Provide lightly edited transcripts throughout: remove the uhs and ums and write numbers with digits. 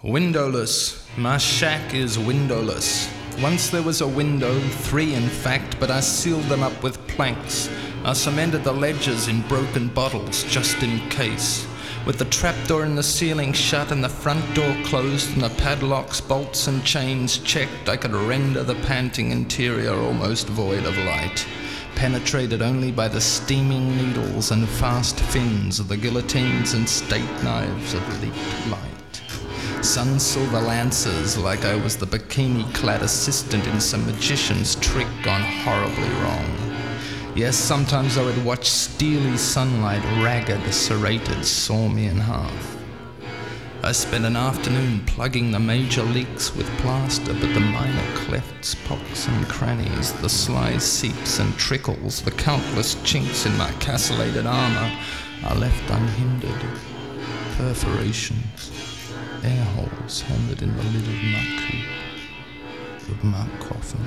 Windowless. My shack is windowless. Once there was a window, 3 in fact, but I sealed them up with planks. I cemented the ledges in broken bottles, just in case. With the trapdoor in the ceiling shut and the front door closed and the padlocks, bolts and chains checked, I could render the panting interior almost void of light, penetrated only by the steaming needles and fast fins of the guillotines and steak knives of leaked light. Sun-silver lances, like I was the bikini-clad assistant in some magician's trick gone horribly wrong. Yes, sometimes I would watch steely sunlight, ragged, serrated, saw me in half. I spent an afternoon plugging the major leaks with plaster, but the minor clefts, pocks and crannies, the sly seeps and trickles, the countless chinks in my castellated armour are left unhindered. Perforations, air holes hammered in the lid of my coop, of my coffin.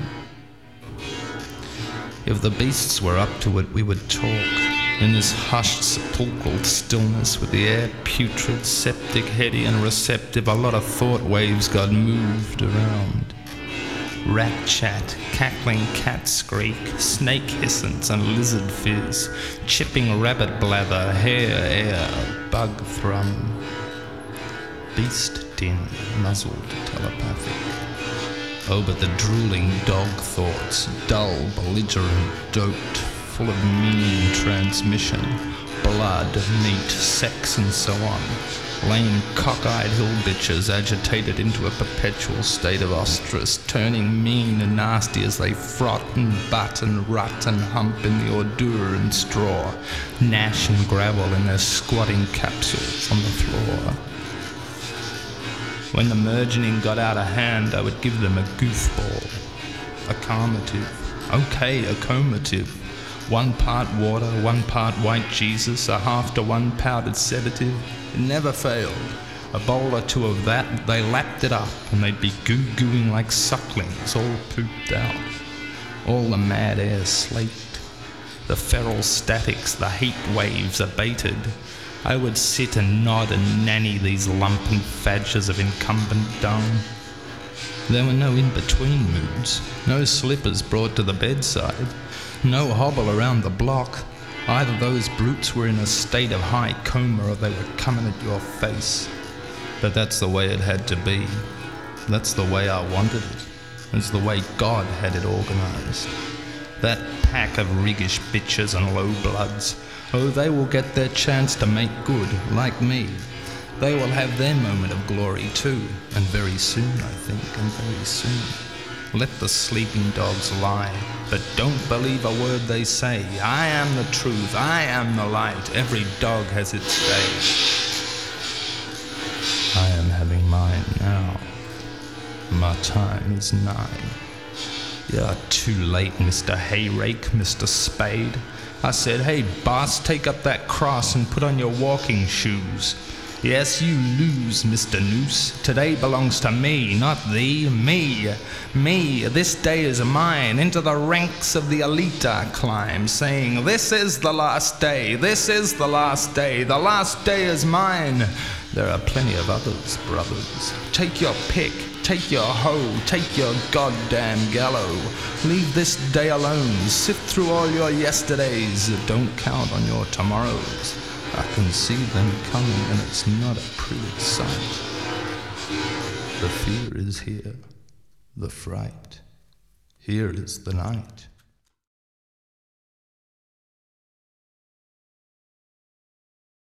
If the beasts were up to it, we would talk, in this hushed sepulchral stillness with the air putrid, septic, heady and receptive. A lot of thought waves got moved around. Rat chat, cackling cat squeak, snake hissance and lizard fizz, chipping rabbit blather, hare air, bug thrum. Beast din, muzzled telepathic. Oh, but the drooling dog thoughts, dull, belligerent, doped, full of meaning transmission, blood, meat, sex and so on. Lame, cockeyed hill bitches agitated into a perpetual state of ostrus, turning mean and nasty as they frot and butt and rut and hump in the ordure and straw, gnash and gravel in their squatting capsules on the floor. When the mergening got out of hand, I would give them a goofball, a calmative, okay, a comative, 1 part water, 1 part white Jesus, a half to 1 powdered sedative. It never failed. A bowl or 2 of that, they lapped it up, and they'd be goo-gooing like sucklings, all pooped out. All the mad air slaked, the feral statics, the heat waves abated. I would sit and nod and nanny these lumpen fadges of incumbent dung. There were no in-between moods, no slippers brought to the bedside, no hobble around the block. Either those brutes were in a state of high coma or they were coming at your face. But that's the way it had to be. That's the way I wanted it. It's the way God had it organized. That pack of riggish bitches and low bloods, oh, they will get their chance to make good, like me. They will have their moment of glory too, and very soon, I think, and very soon. Let the sleeping dogs lie, but don't believe a word they say. I am the truth, I am the light, every dog has its day. I am having mine now. My time is nigh. You're too late, Mr. Hayrake, Mr. Spade. I said, hey, boss, take up that cross and put on your walking shoes. Yes, you lose, Mr. Noose. Today belongs to me, not thee. Me. This day is mine. Into the ranks of the elite I climb, saying, this is the last day. This is the last day. The last day is mine. There are plenty of others, brothers. Take your pick. Take your hoe, take your goddamn gallow. Leave this day alone, sift through all your yesterdays. Don't count on your tomorrows. I can see them coming and it's not a pretty sight. The fear is here, the fright. Here is the night.